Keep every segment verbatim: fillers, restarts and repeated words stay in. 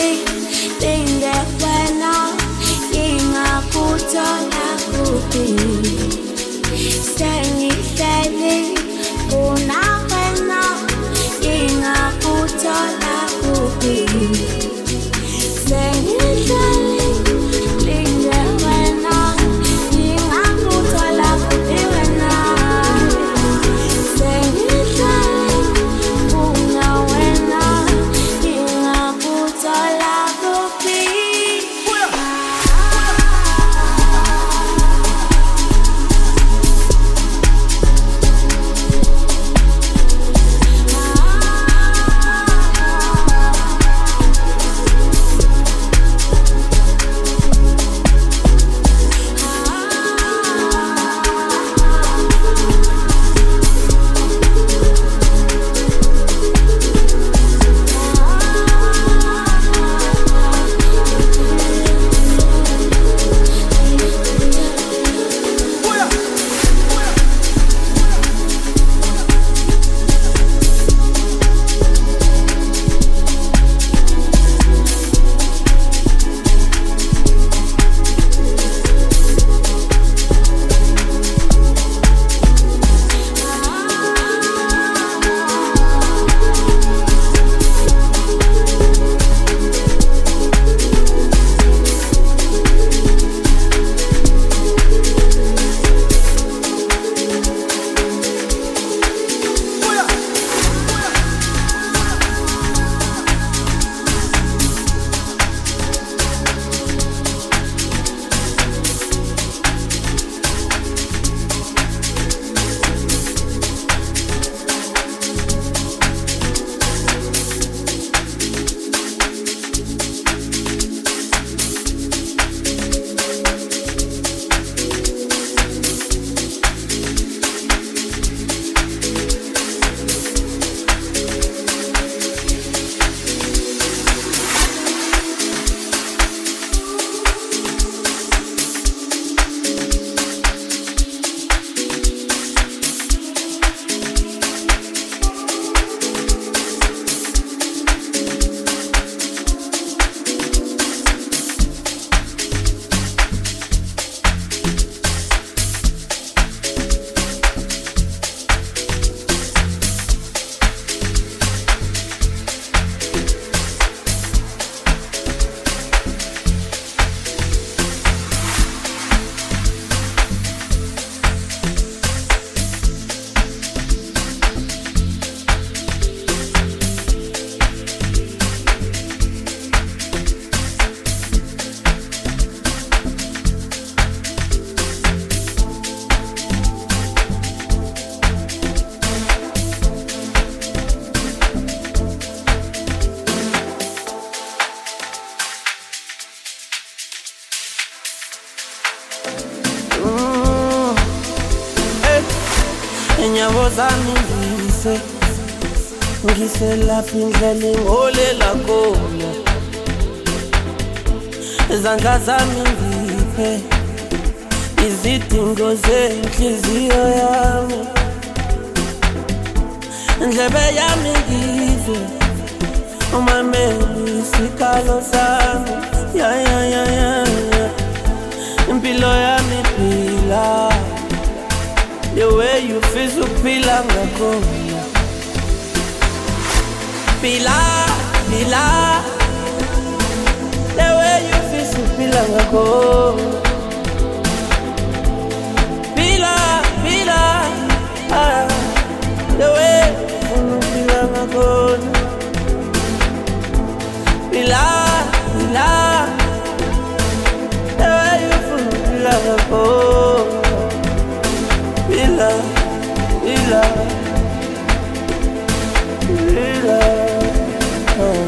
linde wena ingakuthola kuphi sengihleli una wena ingakuthola kuphi sengihleli linde wena ingakuthola kuphi wena sengihleli una wena ingakuthola kuphi Zami ngise ngise lapha indlela ngolela khona izandla zami ngiphe izidingo zenhliziyo yami ndlebe yami ngizwe umameli isikalo sami ya ya ya ya impilo yami phila the way you feel so pila ngakho pila pila the way you feel so pila ngakho pila pila ah the way you pila ngakho pila pila the way you feel pila ngakho Ila, ila, ila, oh.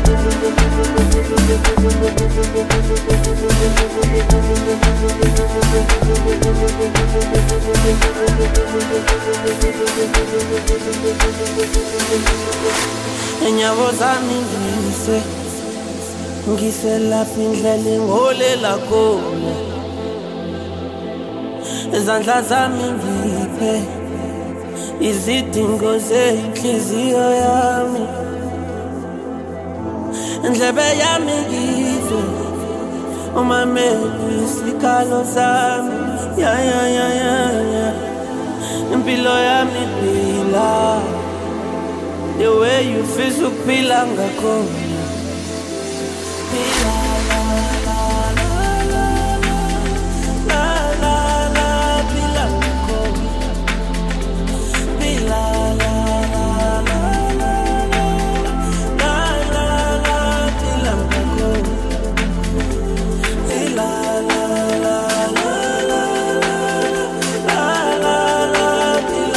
Enyabo zami ngise ngise lapha indlela engolela khona izandla zami ngiphe izidingo zenhliziyo yami ndlebe yami ngizwe umamele isikhalo sami ya ya ya ya ya impilo yami phila the way you feel ukuphila ngakhona phila la la la la la la la phila ngakhona phila la la la la la la la phila ngakhona phila la la la la la la la phila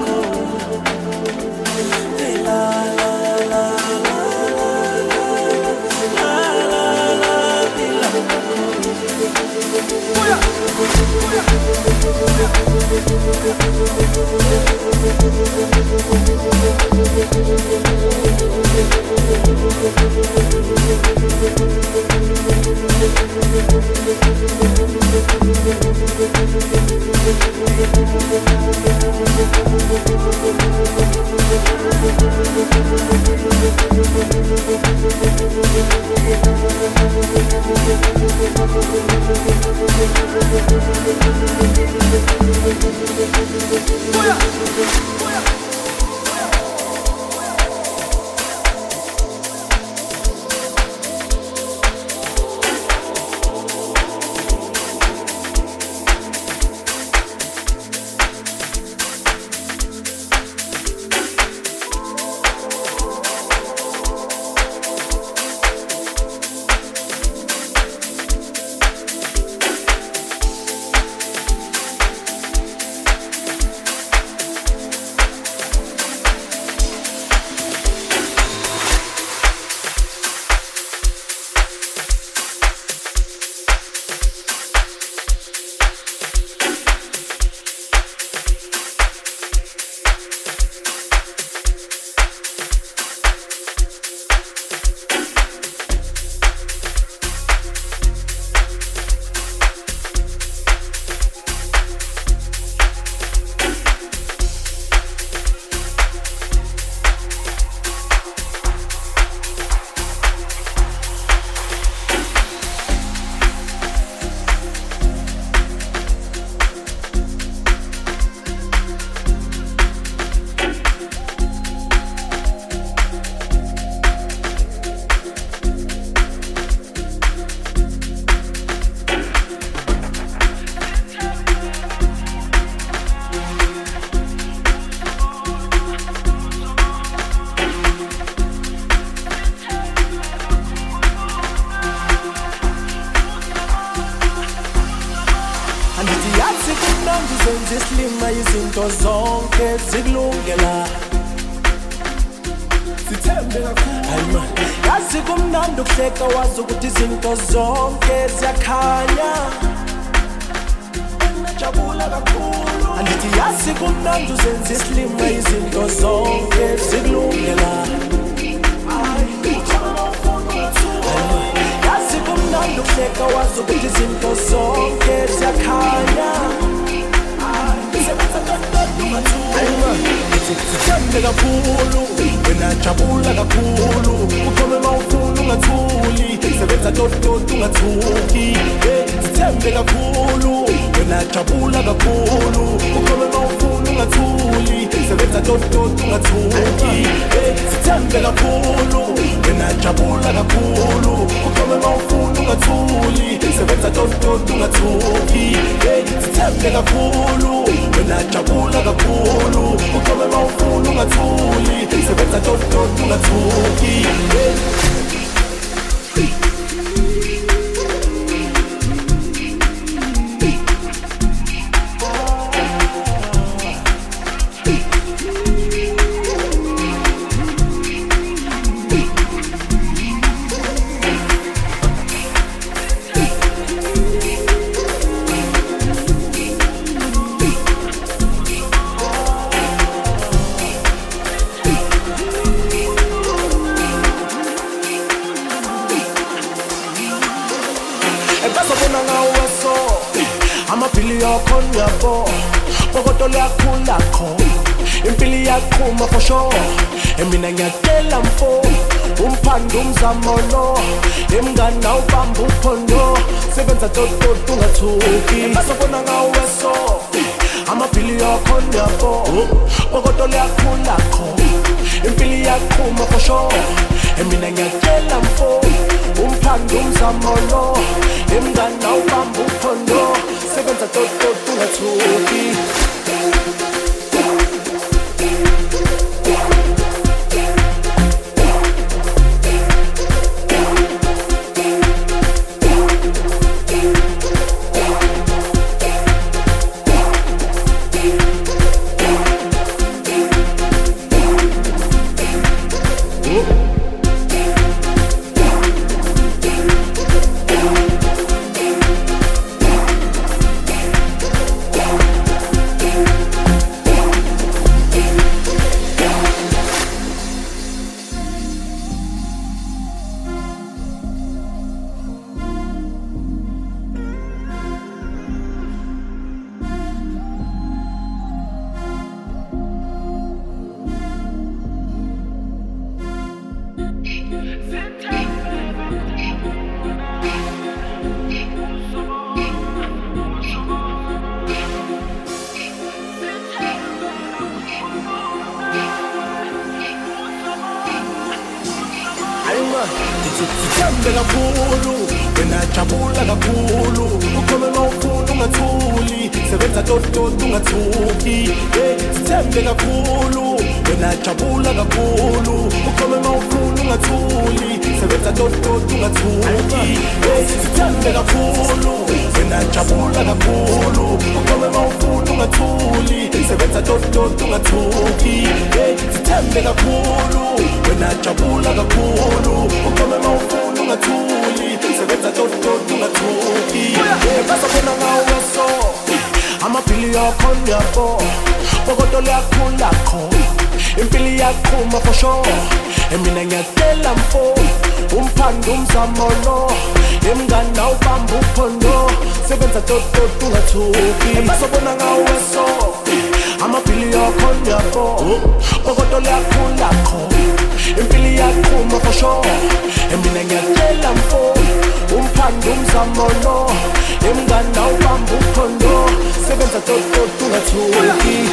Zislima izinto zonke zikulungela Sithembe kakhulu Yazi kumnandi ukuhleka wazi ukuthi izinto zonke ziyakhanya Najabula kakhulu Andithi yazi kumnandi uzenza islima izinto zonke zikulungela Yazi kumnandi ukuhleka wazi ukuthi izinto zonke ziyakhanya Sithembe kakhulu, wena jabula kakhulu Uthome mawufuna ungathuli, sebenza toto ungathuki Sithembe kakhulu, wena jabula kakhulu Uthome mawufuna ungathuli, sebenza toto ungathuki Sithembe kakhulu, wena jabula kakhulu Uthome mawufuna ungathuli, sebenza toto ungathuki Sithembe kakhulu, wena jabula kakhulu Uthome mawufuna ungathuli, sebenza toto ungathuki amaphili yakho ngiyabo pokoto liyakhula kho impili yaqhuma for sure emina ngiyatela mfo umphanda umzamo lo emngana ubamba uphondo sebenza toto tungathuki basabona ngawe so amaphili yakho ngiyabo pokoto liyakhula kho impili yaqhuma for sure emina ngiyatela mfo umphanda umzamo lo emngana ubamba uphondo sebenza toto tungathuki Sithembe kakhulu wena jabula kakhulu ukhona mawufuna ungathuli sebenza toto ungathuki sithembe kakhulu wena jabula kakhulu ukhona mawufuna ungathuli sebenza toto ungathuki sithembe kakhulu wena jabula kakhulu ukhona mawufuna ungathuli sebenza toto ungathuki sithembe kakhulu wena jabula kakhulu ukhona mawufuna ungathuli sebenza toto ungathuki basabona ngawe so amaphili yakho ngiyabo pokoto liyakhula kho impili yaqhuma for sure emina ngiyatela mfo umphanda umzamo lo emngana ubamba uphondo sebenza toto ungathuki basabona ngawe so amaphili yakho ngiyabo pokoto liyakhula kho impili yaqhuma for sure emina ngiyatela mfo umphanda umzamo lo emngana ubamba uphondo sebenza toto ungathuki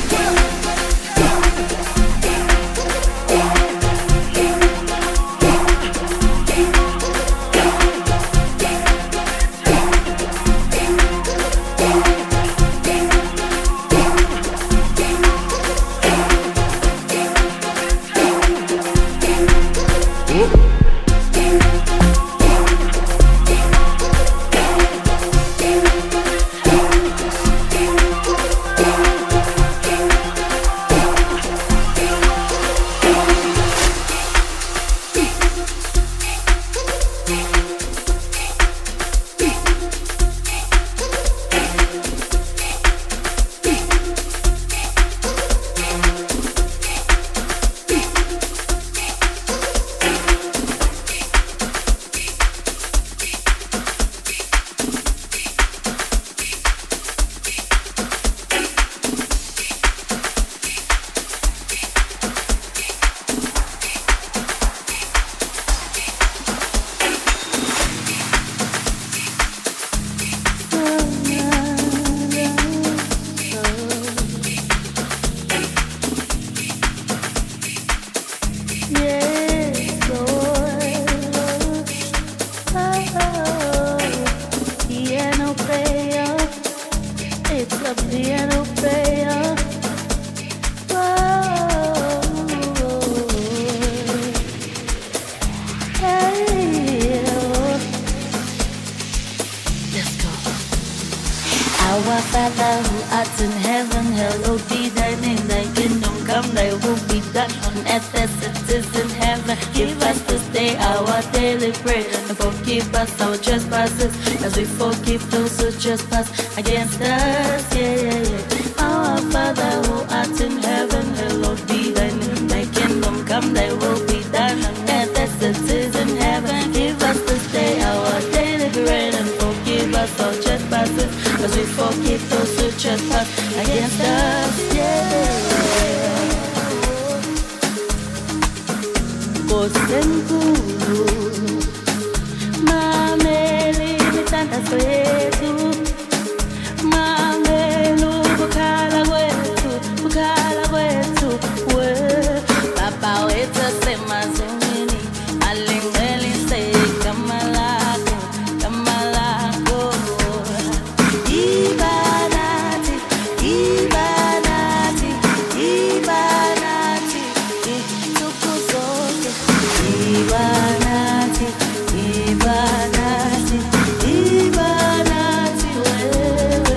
Our Father who art in heaven, hallowed be thy name. Thy kingdom come, thy will be done on earth as it is in heaven. Give us this day our daily bread, and forgive us our trespasses, as we forgive those who trespass against us. Yeah, yeah, yeah. Our Father who art in heaven, hallowed be thy name. Thy kingdom come, thy will be done on earth as it is in heaven. Give us this day our daily bread, and forgive us our trespasses, Cause we forgive those who trespass against us, yeah. Kosenkulu mameli mithandazo yethu, mameli ukukhala kwethu, ukukhala kwethu, we Baba wethu semazungwini, alingcelise igama lakho, igama lakho. Ibanathi, ibanathi, ibanathi, insuku zonke. Ibanathi, ibanathi, ibanathi, wewe,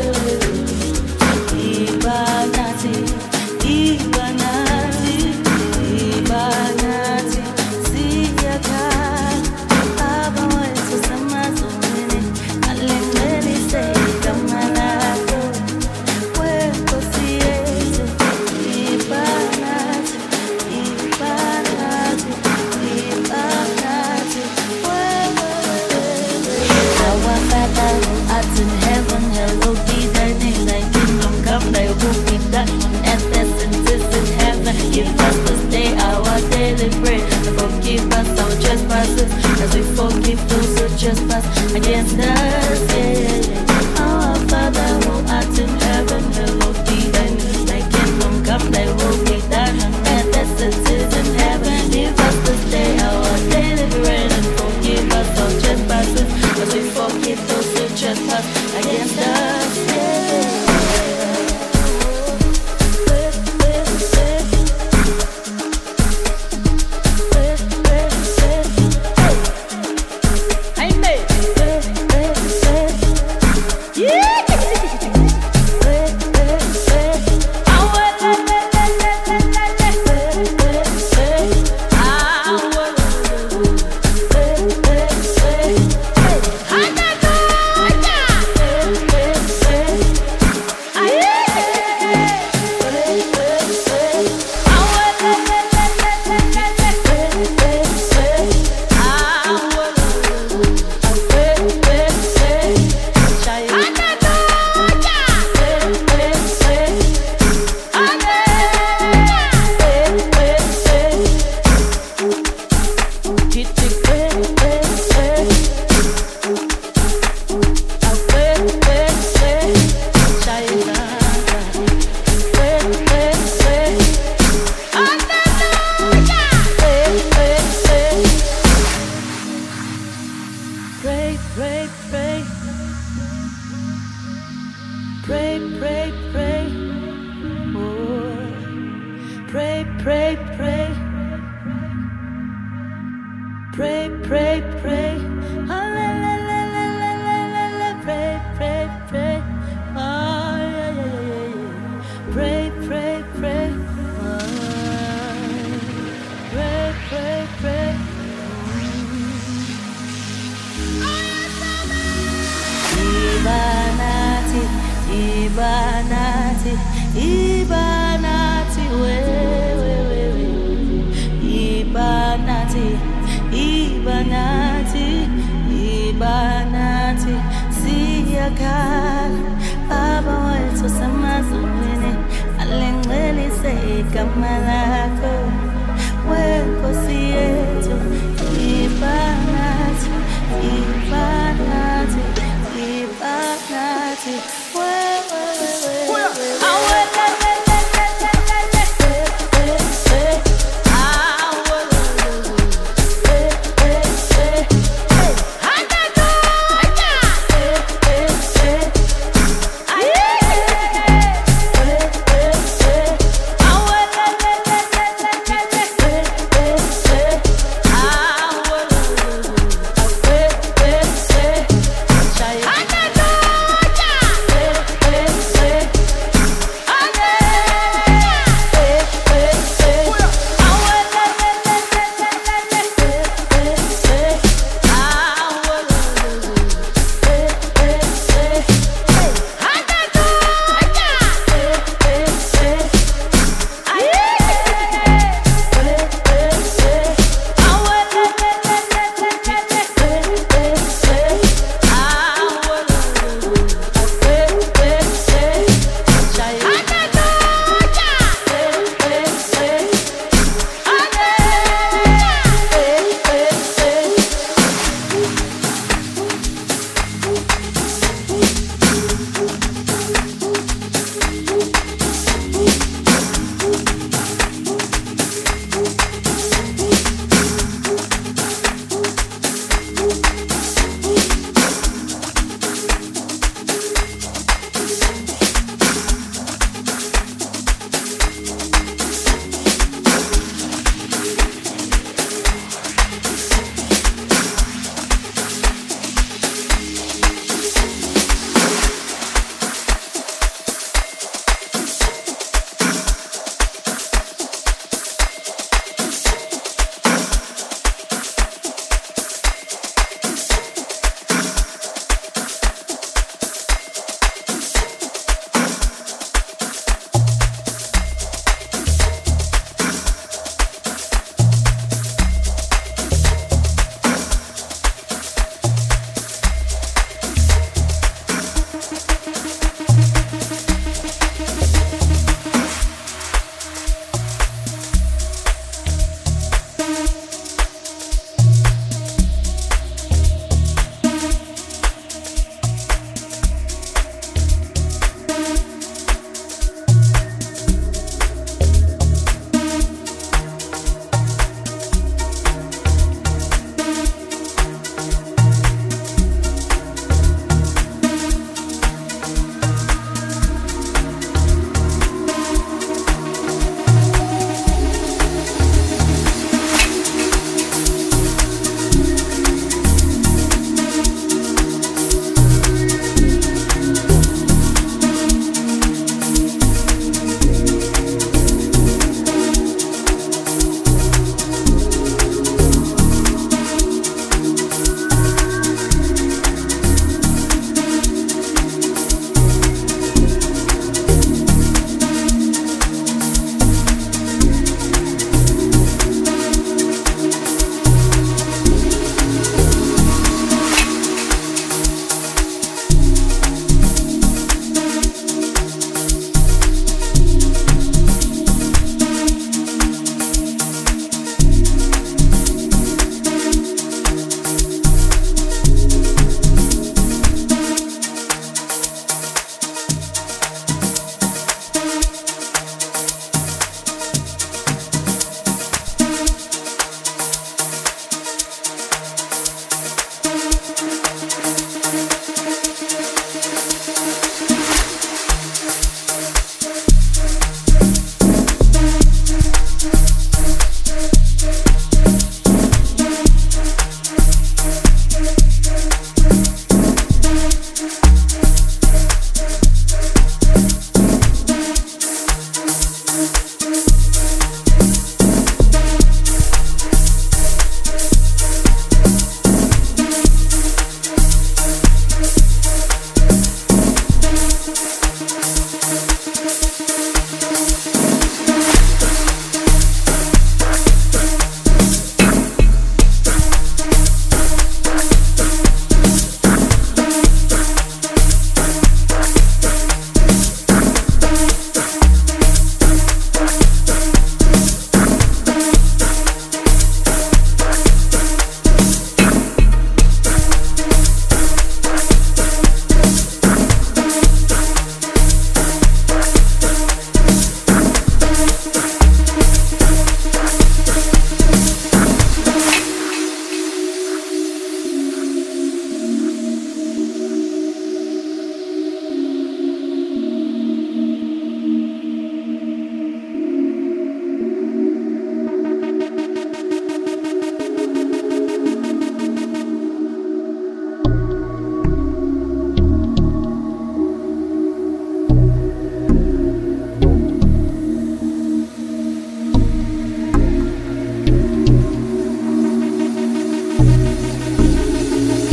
ibanathi, ibanathi, ibanathi, siyakhala Baba wethu semazungwini, alingcelise igama lakho, weNkosi yethu. Ibanathi, ibanathi, ibanathi, wewe. Our Father who art in heaven, hallowed be thy name. Thy kingdom come, thy will be done on earth as it is in heaven. Give us this day our daily bread, and forgive us our trespasses, as we forgive those who trespass against us. Yeah. Our Father who art in heaven, hallowed be thy name. Thy kingdom come, thy will be done on earth as it is in heaven. Give us this day our daily bread, and forgive us our trespasses, as we forgive those who trespass against us. Yeah. Pray, pray, pray. Pray, pray, pray. Oh. Pray, pray, pray. Pray, pray, pray. Hallelujah. Pray, pray, pray. Oh, yeah, yeah, yeah, yeah. Pray, pray, pray. Oh. Pray, pray, pray. Ibanathi, ibanathi, ibanathi, wewe, wewe. Ibanathi, ibanathi, ibanathi, siyakhala Baba wethu semazungwini, alingcelise igama lakho, weNkosi yethu. Ibanathi, ibanathi, ibanathi, wewe, wewe, wewe.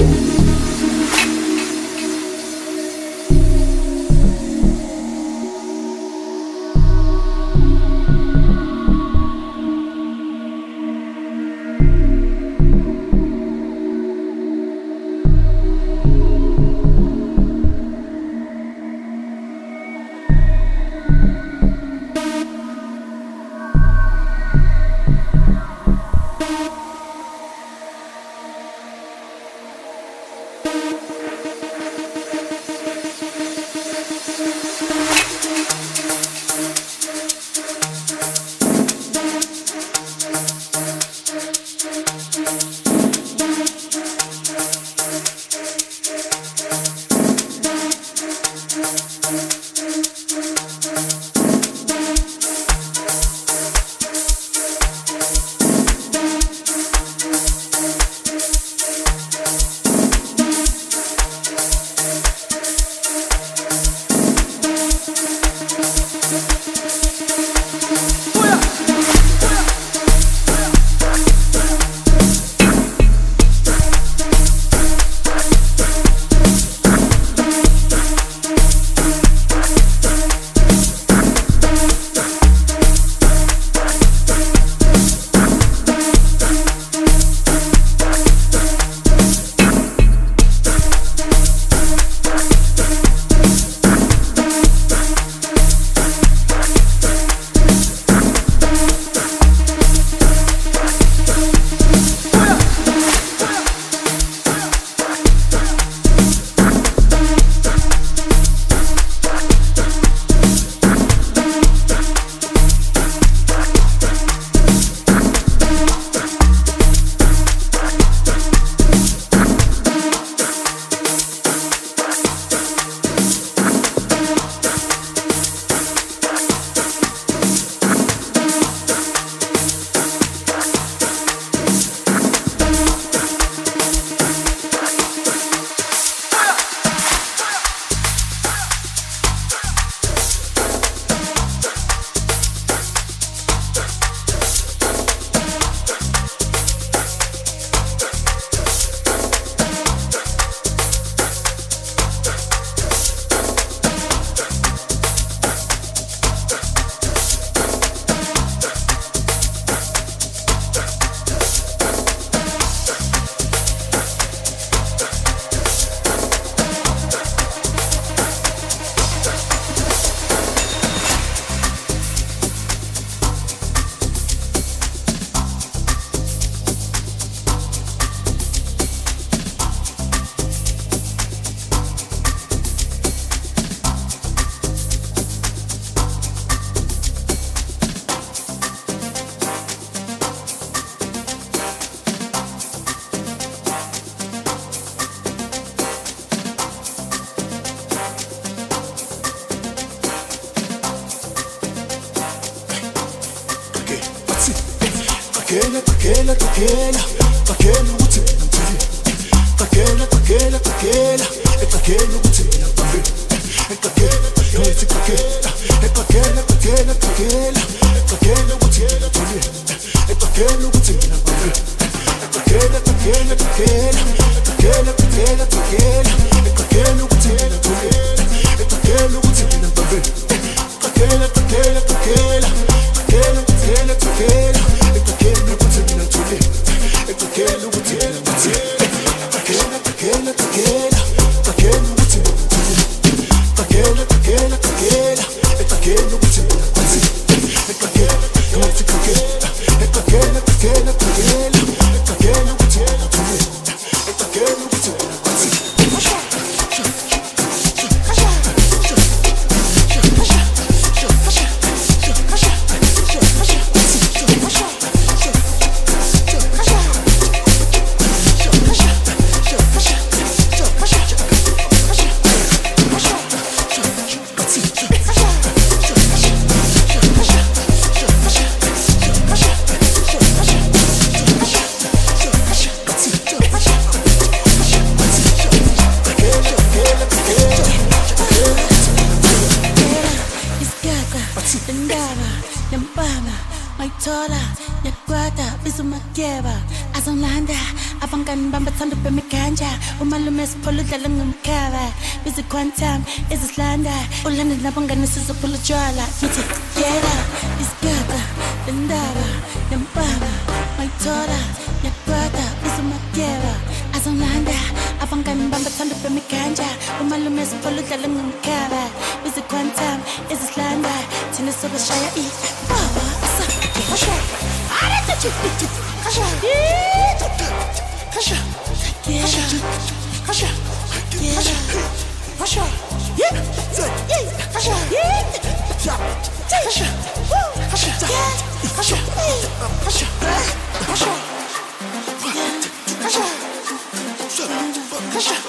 Takela, takela, takela, takela ukuthi ngithini. Takela, takela, takela, takela ukuthi ngithini. Takela, yoyithi takela, takela, takela, takela, takela ukuthi ngithini. Takela ukuthi ngithini. Takela, takela, takela, takela, takela, takela, takela ukuthi ngithini. Takela ukuthi ngithini. Takela, takela, takela, takela, takela, takela. What's up? abangani bami bathanda ubhema iganja umalume esipholo udlala ngomkhaba busy quantum ezisilanda ulanda nabangani sizophula utshwala ngithi yela isigaba lendaba yempaba mayithola yakwata uzumatyeba azongilanda abangani bami bathanda ubhema iganja umalume esipholo udlala ngomkhaba busy quantum ezisilanda thina sobashaya ibaba Kasha, Kasha, Kasha, Kasha, Kasha, Kasha, yeah, yeah, Kasha, yeah, Kasha, Kasha, Kasha, Kasha, Kasha, Kasha, Kasha, Kasha, Kasha,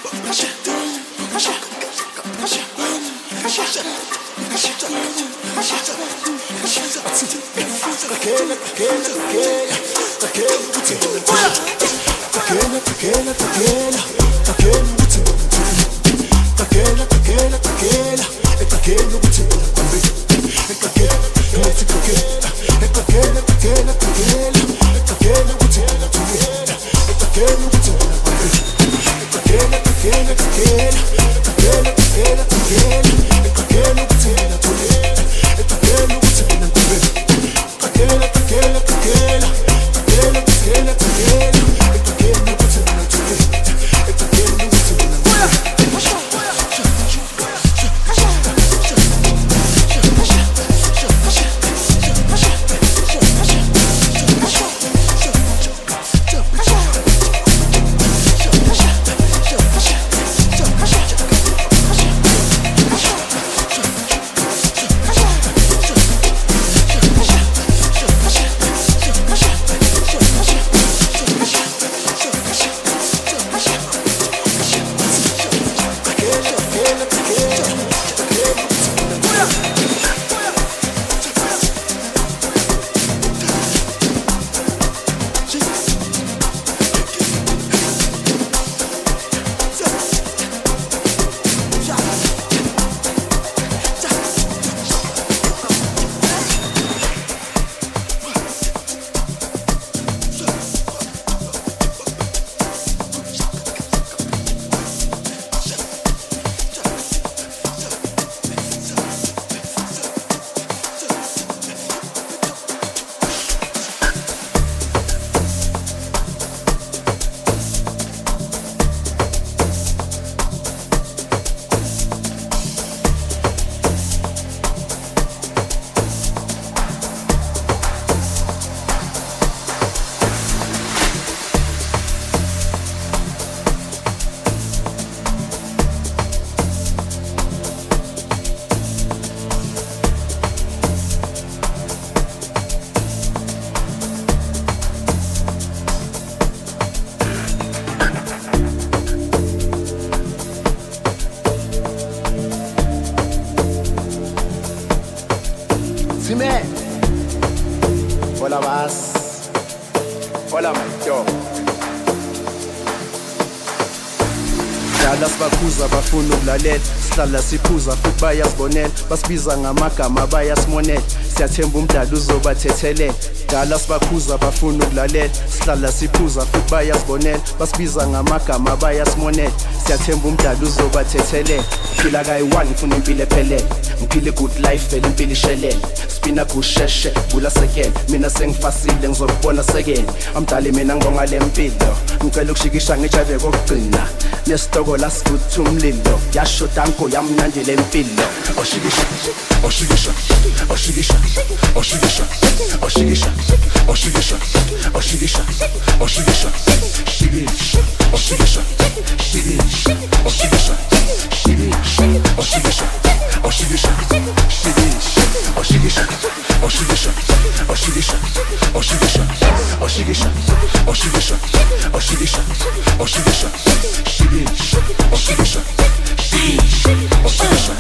bafuna ukulalela sihlala siphuza futhi bayasibonela basibiza ngamagama bayasimonela siyathemba umdala uzobathethelela dala sibakhuza bafuna ukulalela sihlala siphuza futhi bayasibonela basibiza ngamagama bayasimonela siyathemba umdala uzobathethelela phila kayi-one ngifuna impilo ephelele ngiphile good life vele impilo ishelele spina kusheshe bula sekele mina sengifasile ngizokubona sekele amdala mina ngonga le mpilo ngicela ukushikisha ngijabe kokugcina nesitoko lasivutha umlilo yashoda nko yamnandi le mpilo oshikisha oshikisha oshikisha oshikisha oshikisha oshikisha oshikisha oshikisha shikisha oshikisha shikisha oshikisha shikisha oshikisha oshikisha shikisha oshikisha oshikisha oshikisha oshikisha oshikisha oshikisha oshikisha oshikisha shikisha oshikisha shikisha oshikisha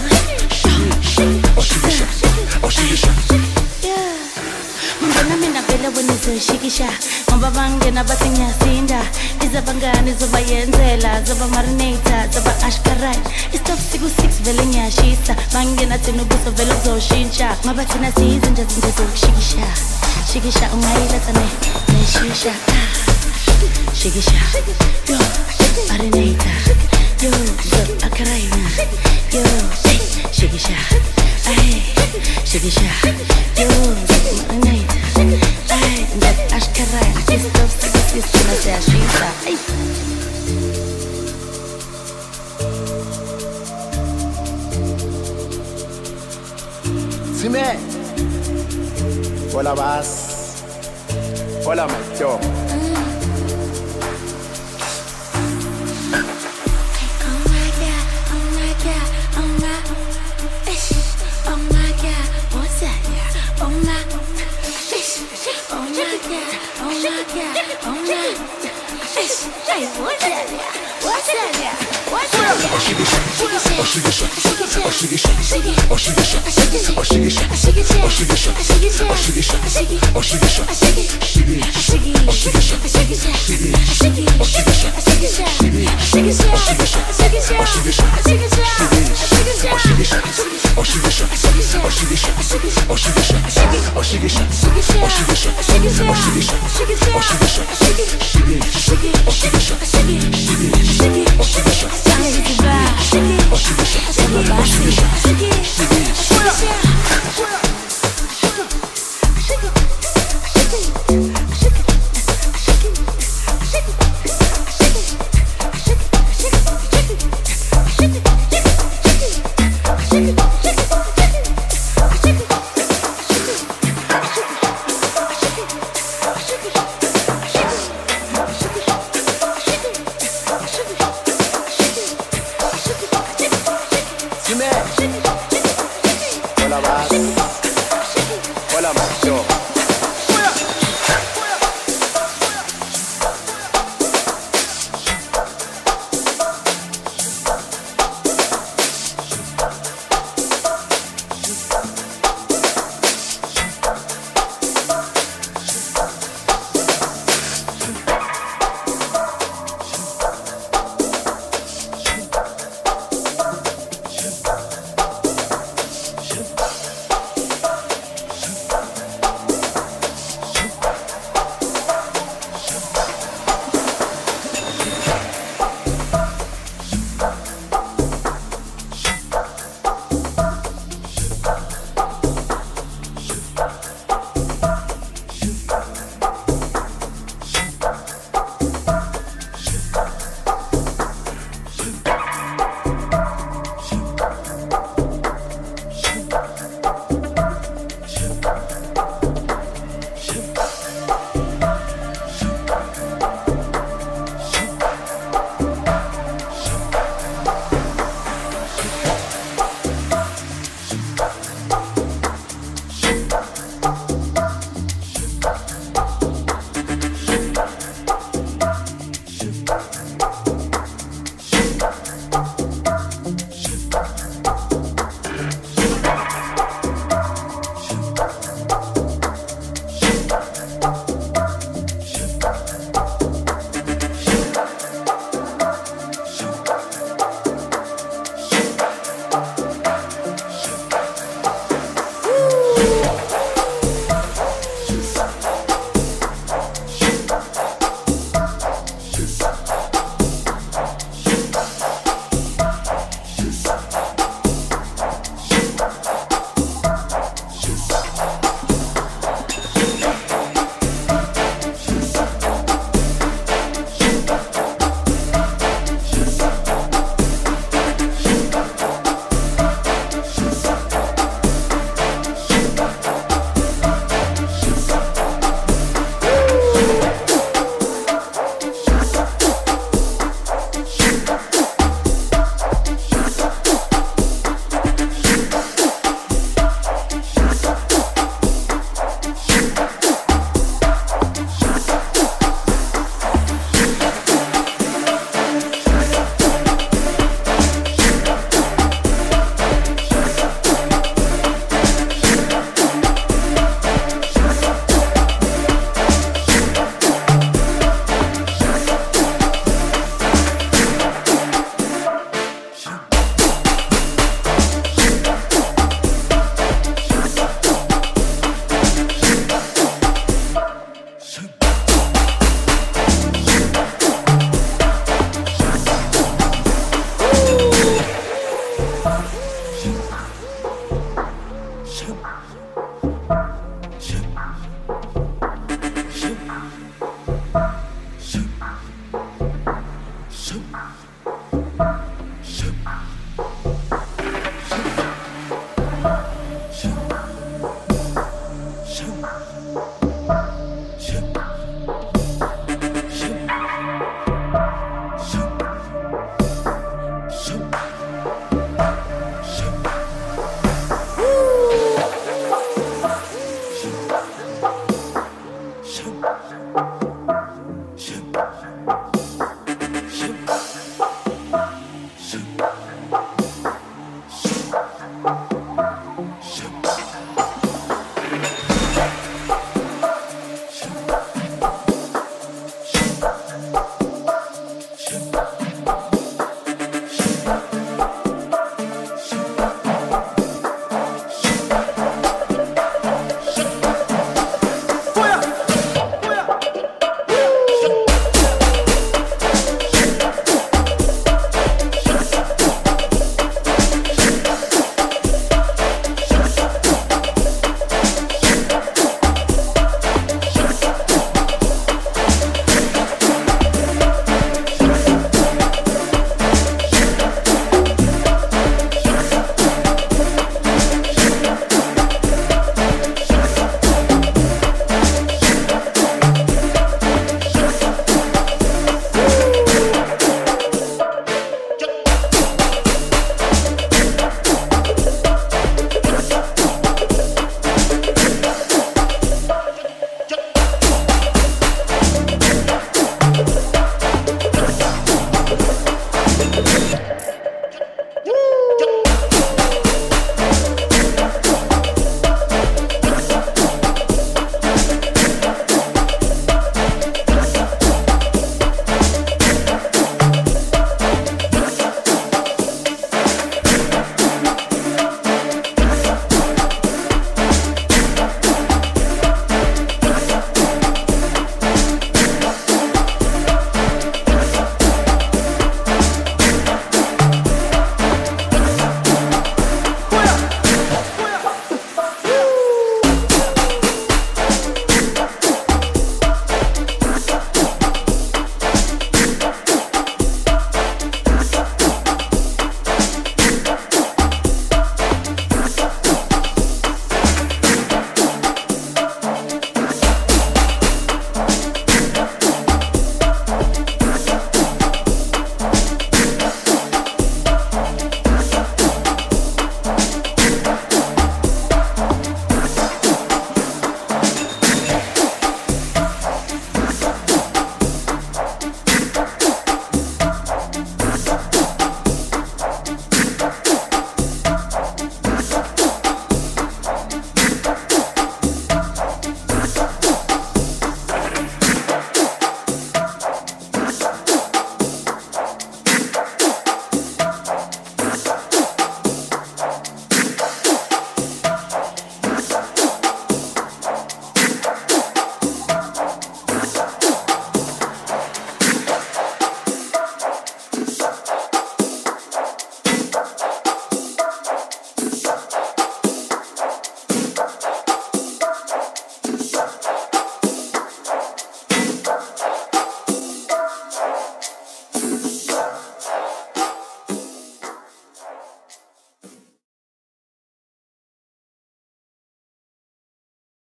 oshikisha oshikisha Mbona mina vele wena uzoshikisha ngoba bangena bathi ngiyasinda izabangani zobayenzela zoba marinator zoba ashkarai istop siku six vele ngiyashisa bangena thina ubuso vele uzoshintsha ngoba thina siyizinja zinje zokushikisha shikisha ungayiletha ne neshisha shake sha, yo, arenita, yo, zap akaraina, yo, shake sha, ay, shake sha, yo, zap arenita, ay, zap ashkaraina, kisto, kisto, na se ashita, ay. Sime, hola vas, hola Macho. Shit.